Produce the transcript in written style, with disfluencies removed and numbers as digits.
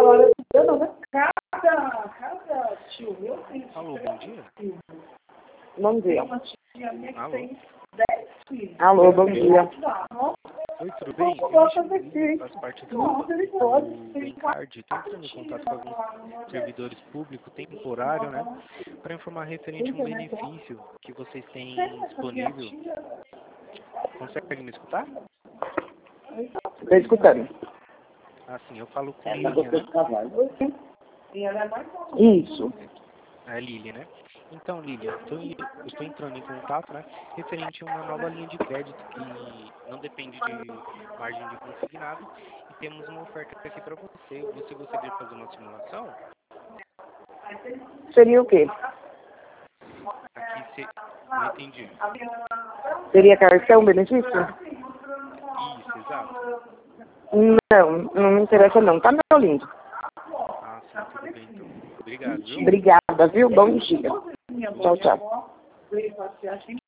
Alô, bom dia. Bom dia. Alô. Alô, bom dia. Oi, tudo bem? Eu me chamo Lili, faço parte do Bencard. Estou entrando em contato com alguns servidores públicos temporários, né? Para informar referente a um benefício que vocês têm disponível. Consegue me escutar? Estou escutando. Assim, eu falo com Lilian, né? Isso. É Lili, né? Então, Lilian, eu estou entrando em contato, né, referente a uma nova linha de crédito que não depende de margem de consignado e temos uma oferta aqui para você. Você gostaria de fazer uma simulação? Seria o quê? Aqui, não entendi. Seria cartão benefício? Isso, exato. Não me interessa não. Tá, meu lindo? Ah, sim, tudo bem, então. Obrigado, viu? Obrigada, viu? Bom dia. Tchau, tchau.